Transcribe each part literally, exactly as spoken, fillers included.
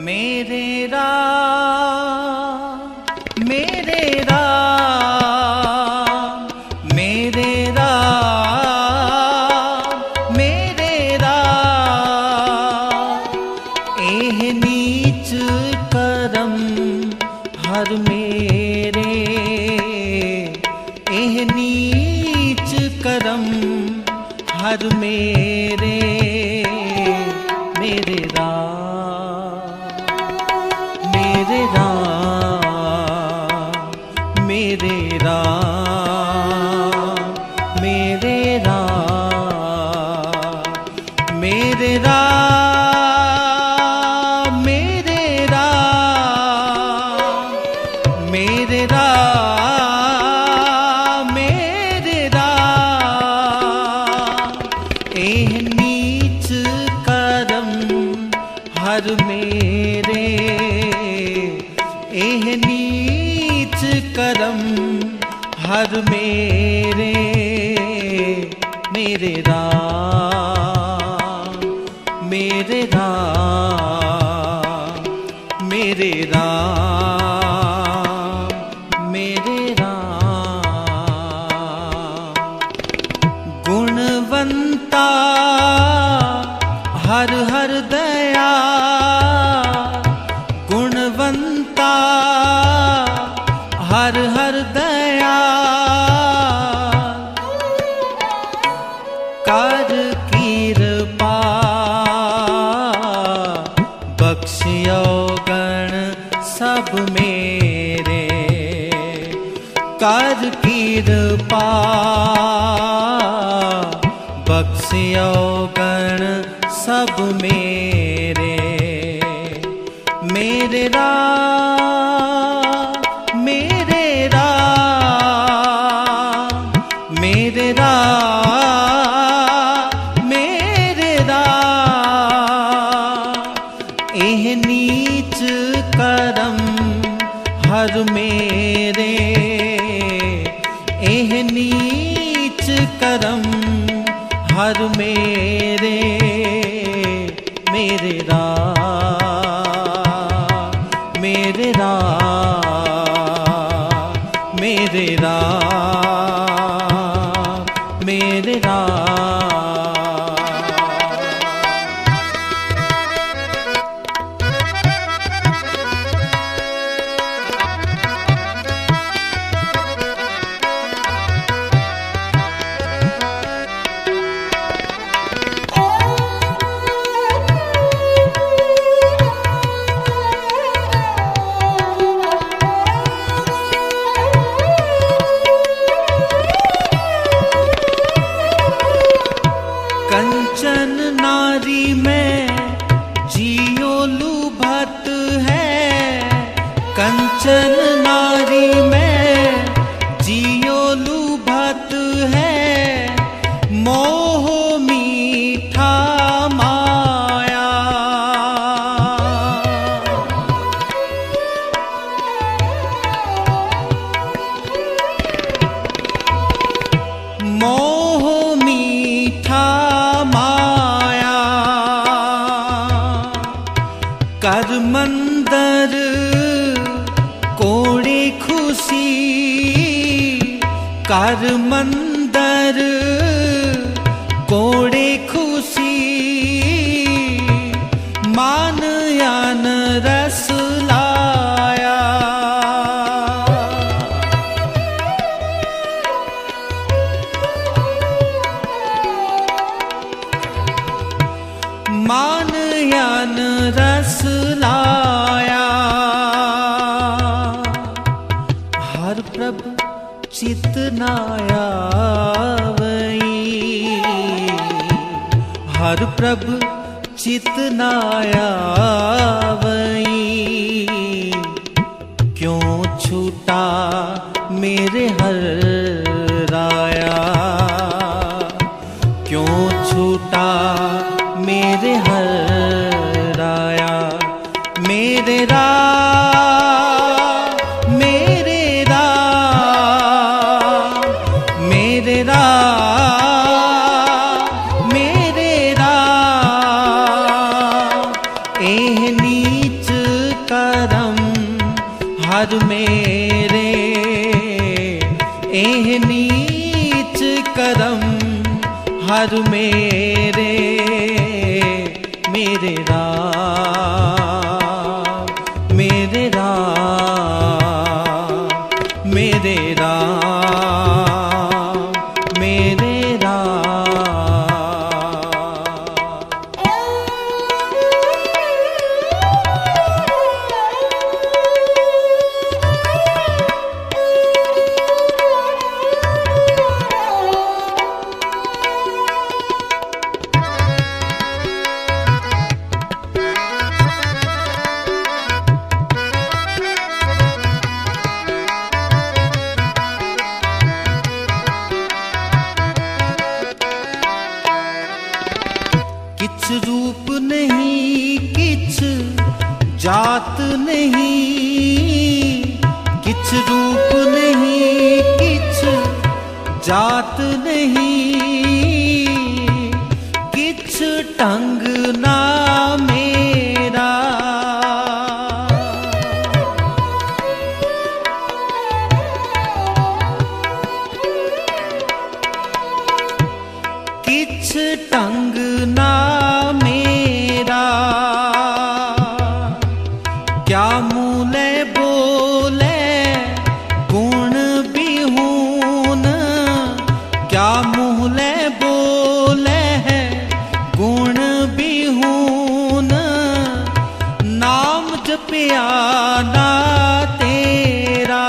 मेरे राम मेरे राम मेरे राम मेरे राम एह नीच करम हर मेरे एह नीच करम हर मेरे मेरे राम मेरे राम मेरे राम मेरे राम मेरे राम मेरे राम मेरे राम मेरे राम एह नीच करम हर मेरे एह नीच करम हर मेरे मेरे राम मेरे राम मेरे राम मेरे राम गुणवंता हर हर दया गुणवंता हर हर दया कर कृपा बख्शियो गण सब मेरे कर कृपा बख्शियो गण सब मेरे मेरे राम मेरे राम मेरे राम मेरे राम एह नीच करम हर मेरे एह नीच करम हर मेरे मेरे राम मेरे राम मेरे राम मेरे राम कंचन नारी में जियो लुभत है कंचन नारी में जियो लुभत है मोह मीठा माया मोह मीठा माया कर मंदर कोड़े खुशी कर मंदर कोड़े खुशी मान यान रस लाया मान यान रस लाया हर प्रभु चित नाया वही हर प्रभु चित नाया वही क्यों छूटा मेरे हर राया क्यों छूटा मेरे हर राया मेरे राम मेरे राम मेरे राम मेरे राम एह नीच हर मेरे एह नीच करम, हर मेरे मेरे राम, मेरे राम, मेरे राम, मेरे किछ रूप नहीं, किछ जात नहीं, किछ रूप नहीं, किछ जात नहीं, किछ ढंग ना मेरा, किछ ढंग ना मेरा, क्या मूले बोले गुण बिहून, क्या मूले बोले गुण बिहून, नाम जपिया ना तेरा,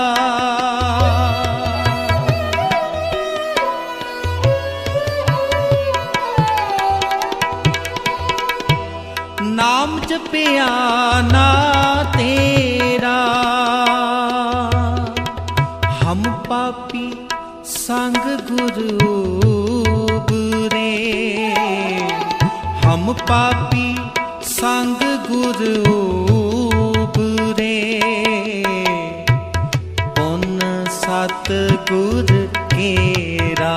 नाम जपिया ना तेरा। हम पापी संग गुरु बुरे, हम पापी संग गुरु बुरे, पुन सतगुर केरा,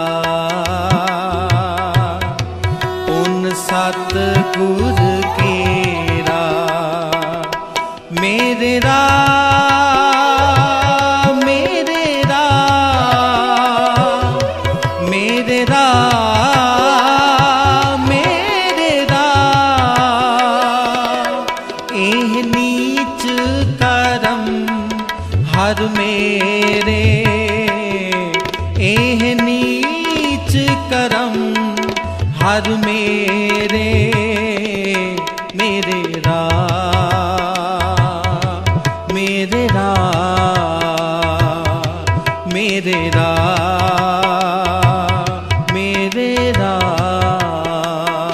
पुन सतगुर केरा, मेरे राम, मेरे राम, मेरे राम, मेरे राम, एह नीच करम हर मेरे, एह नीच करम हर मेरे, मेरे राम, मेरे राम, मेरे राम, मेरे राम।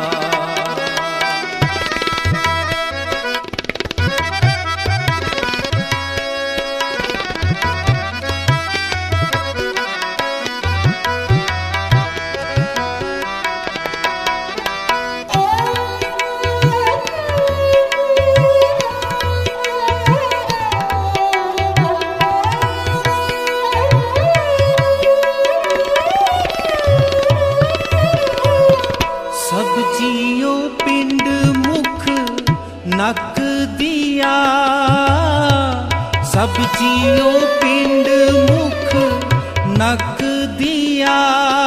सब जियो पिंड मुख नक दिया, सब जियो पिंड मुख नक दिया,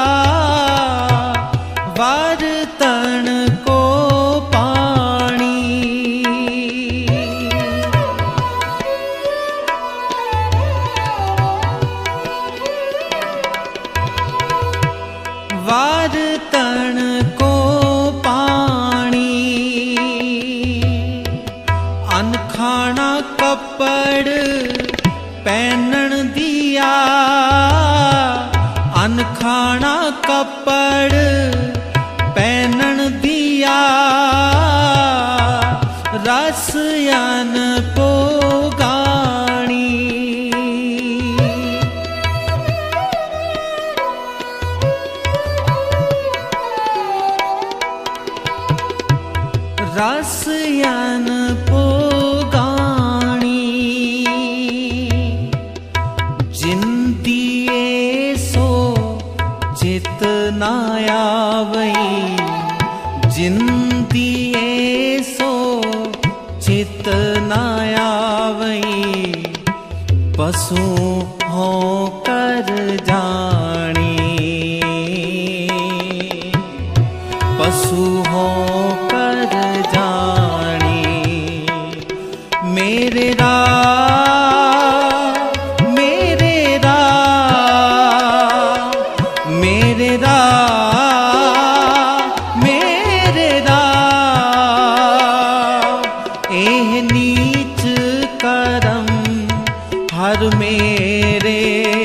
बर्तन को पानी, बर्तन को पानी, अन खाना कपड़ पहनन दिया, अन खाना कपड़ पहनन दिया, रस अन पोगाणी, रस अन पोगाणी, जिन दिए सो चित ना आवई, जिन दिए सो चित न आवई, पशु हो कर जानी, पशु हो कर जानी। मेरे रा मेरे रा मेरे रा मेरे रा एह नीच करम हर मेरे,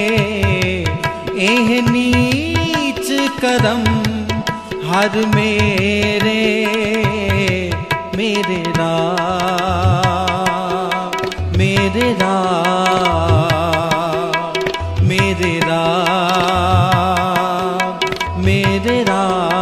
एह नीच करम हर मेरे, मेरे रा मेरे रा मेरे रा मेरे रा।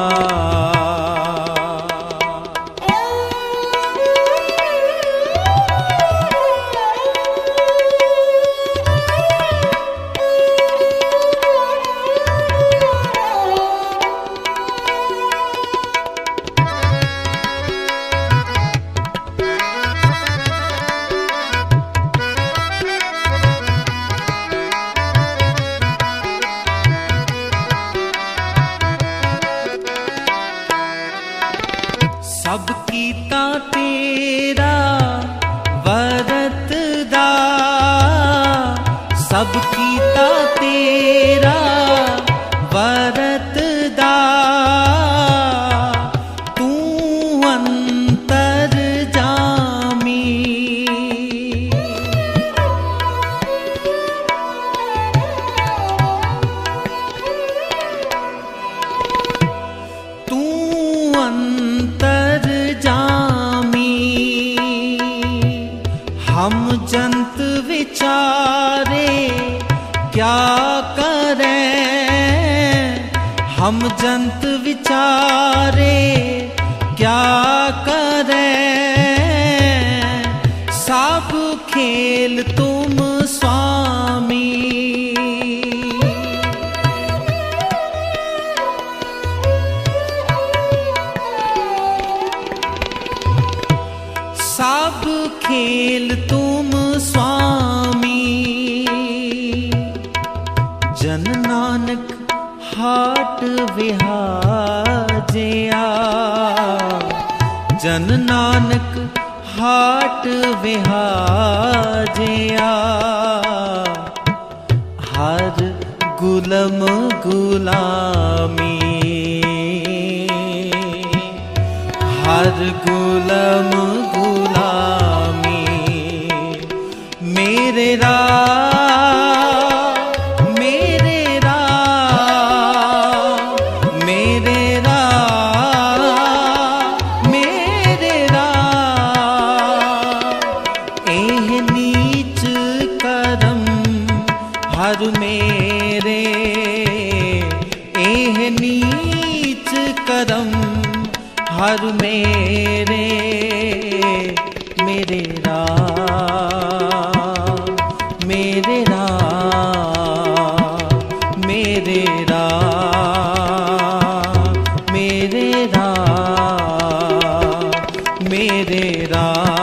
सब कीता तेरा वरतदा, सब कीता तेरा वरतदा, तू अंतर जामी। तू अंतर जामी, हम जंत विचारे क्या करें, हम जंत विचारे क्या करें, सब खेल तुम स्वामी। सब खेल तुम स्वामी। जन नानक हाट विहाजिया, जन नानक हाट विहाजिया, हर गुलम गुलामी, हर गुलम गुलामी। मेरे रा मेरे रा मेरे रा मेरे रा एह नीच करम हर मेरे, एह नीच करम हर मेरे, मेरे रा मेरे रा मेरे रा मेरे रा मेरे रा।